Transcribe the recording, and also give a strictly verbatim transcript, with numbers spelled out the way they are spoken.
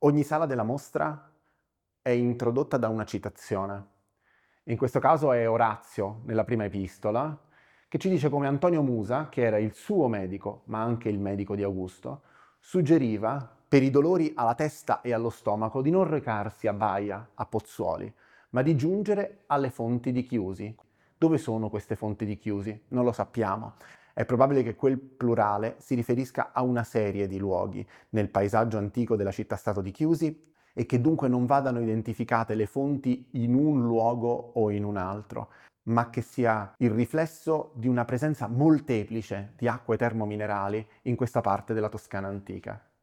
Ogni sala della mostra è introdotta da una citazione. In questo caso è Orazio, nella prima epistola, che ci dice come Antonio Musa, che era il suo medico, ma anche il medico di Augusto, suggeriva, per i dolori alla testa e allo stomaco, di non recarsi a Baia, a Pozzuoli, ma di giungere alle fonti di Chiusi. Dove sono queste fonti di Chiusi? Non lo sappiamo. È probabile che quel plurale si riferisca a una serie di luoghi nel paesaggio antico della città-stato di Chiusi e che dunque non vadano identificate le fonti in un luogo o in un altro, ma che sia il riflesso di una presenza molteplice di acque termominerali in questa parte della Toscana antica.